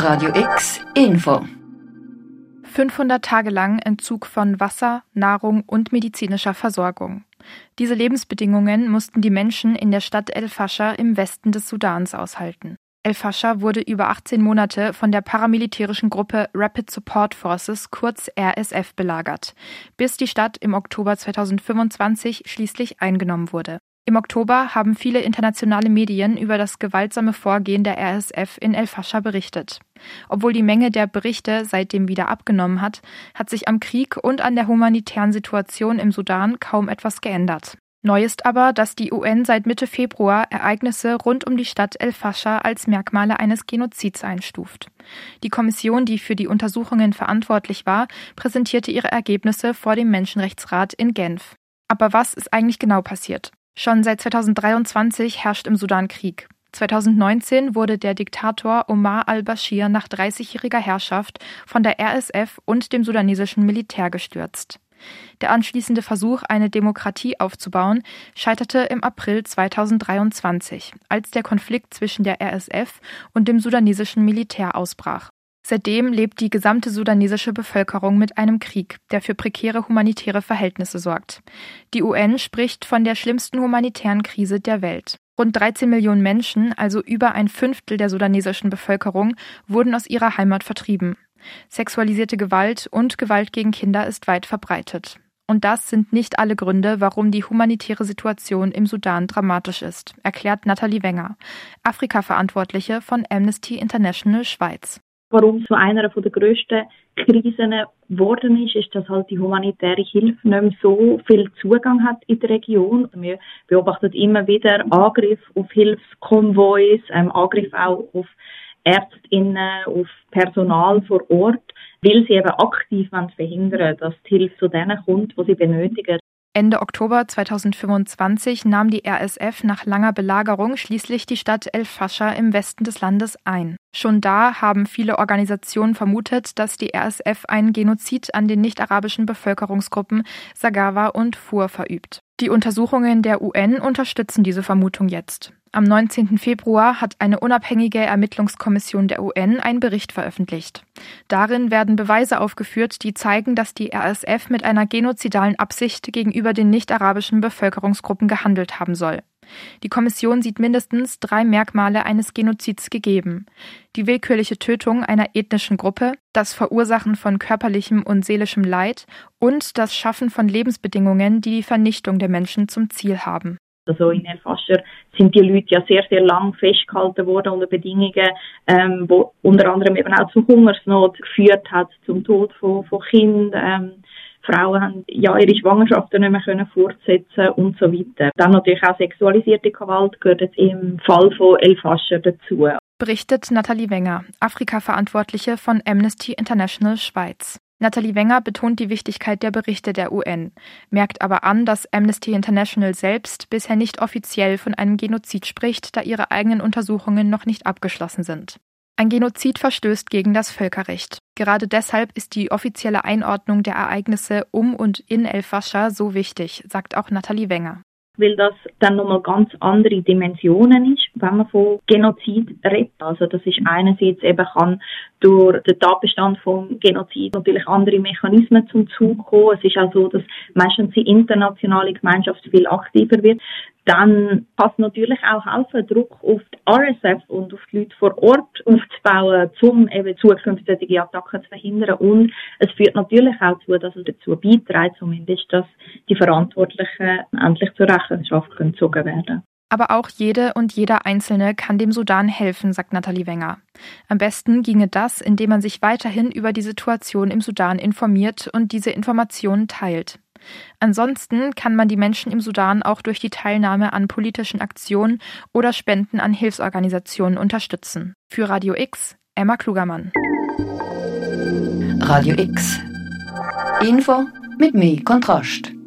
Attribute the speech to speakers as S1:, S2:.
S1: Radio X Info.
S2: 500 Tage lang Entzug von Wasser, Nahrung und medizinischer Versorgung. Diese Lebensbedingungen mussten die Menschen in der Stadt El Fasher im Westen des Sudans aushalten. El Fasher wurde über 18 Monate von der paramilitärischen Gruppe Rapid Support Forces, kurz RSF, belagert, bis die Stadt im Oktober 2025 schließlich eingenommen wurde. Im Oktober haben viele internationale Medien über das gewaltsame Vorgehen der RSF in El Fasher berichtet. Obwohl die Menge der Berichte seitdem wieder abgenommen hat, hat sich am Krieg und an der humanitären Situation im Sudan kaum etwas geändert. Neu ist aber, dass die UN seit Mitte Februar Ereignisse rund um die Stadt El Fasher als Merkmale eines Genozids einstuft. Die Kommission, die für die Untersuchungen verantwortlich war, präsentierte ihre Ergebnisse vor dem Menschenrechtsrat in Genf. Aber was ist eigentlich genau passiert? Schon seit 2023 herrscht im Sudan Krieg. 2019 wurde der Diktator Omar al-Bashir nach 30-jähriger Herrschaft von der RSF und dem sudanesischen Militär gestürzt. Der anschließende Versuch, eine Demokratie aufzubauen, scheiterte im April 2023, als der Konflikt zwischen der RSF und dem sudanesischen Militär ausbrach. Seitdem lebt die gesamte sudanesische Bevölkerung mit einem Krieg, der für prekäre humanitäre Verhältnisse sorgt. Die UN spricht von der schlimmsten humanitären Krise der Welt. Rund 13 Millionen Menschen, also über ein Fünftel der sudanesischen Bevölkerung, wurden aus ihrer Heimat vertrieben. Sexualisierte Gewalt und Gewalt gegen Kinder ist weit verbreitet. Und das sind nicht alle Gründe, warum die humanitäre Situation im Sudan dramatisch ist, erklärt Nathalie Wenger, Afrika-Verantwortliche von Amnesty International Schweiz.
S3: Warum zu einer der grössten Krisen geworden ist, dass halt die humanitäre Hilfe nicht mehr so viel Zugang hat in der Region. Wir beobachten immer wieder Angriffe auf Hilfskonvois, Angriffe auch auf ÄrztInnen, auf Personal vor Ort, weil sie eben aktiv verhindern wollen, dass die Hilfe zu denen kommt, die sie benötigen.
S2: Ende Oktober 2025 nahm die RSF nach langer Belagerung schließlich die Stadt El Fasher im Westen des Landes ein. Schon da haben viele Organisationen vermutet, dass die RSF einen Genozid an den nicht-arabischen Bevölkerungsgruppen Sagawa und Fur verübt. Die Untersuchungen der UN unterstützen diese Vermutung jetzt. Am 19. Februar hat eine unabhängige Ermittlungskommission der UN einen Bericht veröffentlicht. Darin werden Beweise aufgeführt, die zeigen, dass die RSF mit einer genozidalen Absicht gegenüber den nicht-arabischen Bevölkerungsgruppen gehandelt haben soll. Die Kommission sieht mindestens 3 Merkmale eines Genozids gegeben: die willkürliche Tötung einer ethnischen Gruppe, das Verursachen von körperlichem und seelischem Leid und das Schaffen von Lebensbedingungen, die die Vernichtung der Menschen zum Ziel haben.
S3: Also in El Fasher sind die Leute ja sehr, sehr lang festgehalten worden unter Bedingungen, die unter anderem eben auch zu Hungersnot geführt hat, zum Tod von Kindern. Frauen haben ja ihre Schwangerschaften nicht mehr fortsetzen und so weiter. Dann natürlich auch sexualisierte Gewalt gehört jetzt im Fall von El Fasher dazu.
S2: Berichtet Nathalie Wenger, Afrika-Verantwortliche von Amnesty International Schweiz. Nathalie Wenger betont die Wichtigkeit der Berichte der UN, merkt aber an, dass Amnesty International selbst bisher nicht offiziell von einem Genozid spricht, da ihre eigenen Untersuchungen noch nicht abgeschlossen sind. Ein Genozid verstößt gegen das Völkerrecht. Gerade deshalb ist die offizielle Einordnung der Ereignisse um und in El Fasher so wichtig, sagt auch Nathalie Wenger.
S3: Weil das dann nochmal ganz andere Dimensionen ist, wenn man von Genozid redet. Also das ist einerseits eben kann durch den Tatbestand vom Genozid natürlich andere Mechanismen zum Zug kommen. Es ist auch so, dass meistens die internationale Gemeinschaft viel aktiver wird. Dann kann es natürlich auch helfen, Druck auf die RSF und auf die Leute vor Ort aufzubauen, um eben zukünftige Attacken zu verhindern. Und es führt natürlich auch dazu, dass es dazu beiträgt, zumindest, dass die Verantwortlichen endlich zur Rechenschaft gezogen werden.
S2: Aber auch jede und jeder Einzelne kann dem Sudan helfen, sagt Nathalie Wenger. Am besten ginge das, indem man sich weiterhin über die Situation im Sudan informiert und diese Informationen teilt. Ansonsten kann man die Menschen im Sudan auch durch die Teilnahme an politischen Aktionen oder Spenden an Hilfsorganisationen unterstützen. Für Radio X, Emma Klugermann.
S1: Radio X. Info mit mehr Kontrast.